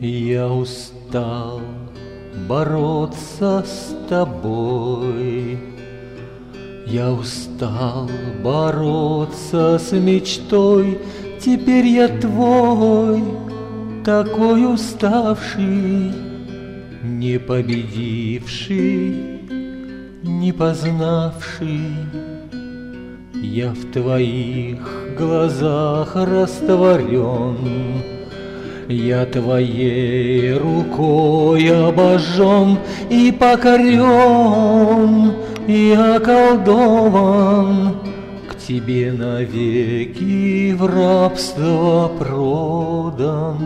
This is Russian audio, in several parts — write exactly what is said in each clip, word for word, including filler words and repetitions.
Я устал бороться с тобой, я устал бороться с мечтой. Теперь я твой, такой уставший, не победивший, не познавший. Я в твоих глазах растворен, я твоей рукой обожжен и покорен, и околдован, к тебе навеки в рабство продан.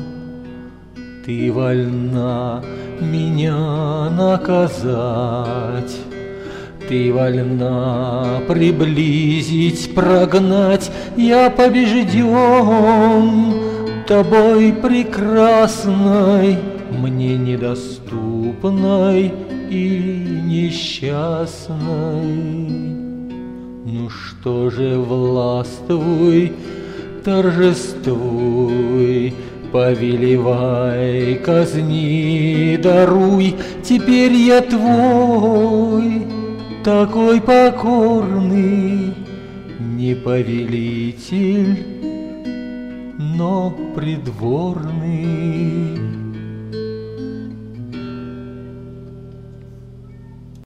Ты вольна меня наказать, ты вольна приблизить, прогнать. Я побежден тобой прекрасной, мне недоступной и несчастной. Ну что же, властвуй, торжествуй, повелевай, казни, даруй. Теперь я твой, такой покорный, не повелитель, но придворный.